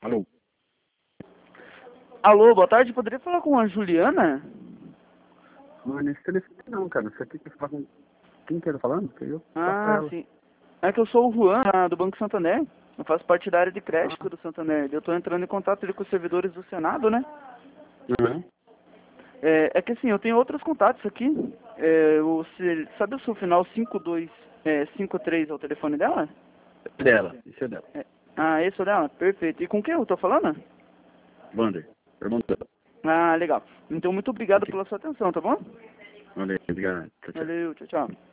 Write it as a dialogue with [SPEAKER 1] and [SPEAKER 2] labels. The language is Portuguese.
[SPEAKER 1] Alô?
[SPEAKER 2] Alô, boa tarde. Poderia falar com a Juliana?
[SPEAKER 1] Não é nesse telefone não, cara. Você aqui quer falar com... Quem que tá falando? Que eu?
[SPEAKER 2] Ah, sim. É que eu sou o Juan, do Banco Santander. Eu faço parte da área de crédito do Santander. Eu estou entrando em contato ali com os servidores do Senado, né?
[SPEAKER 1] Uhum.
[SPEAKER 2] É que assim, eu tenho outros contatos aqui. Sabe o seu final 5253 é o telefone dela?
[SPEAKER 1] Dela. Isso é dela.
[SPEAKER 2] Esse é o dela? Perfeito. E com quem eu tô falando?
[SPEAKER 1] Wander. Irmão dela.
[SPEAKER 2] Ah, legal. Então, muito obrigado
[SPEAKER 1] Ok.
[SPEAKER 2] pela sua atenção, tá bom?
[SPEAKER 1] Wander, obrigado. Tchau, tchau.
[SPEAKER 2] Valeu, tchau, tchau.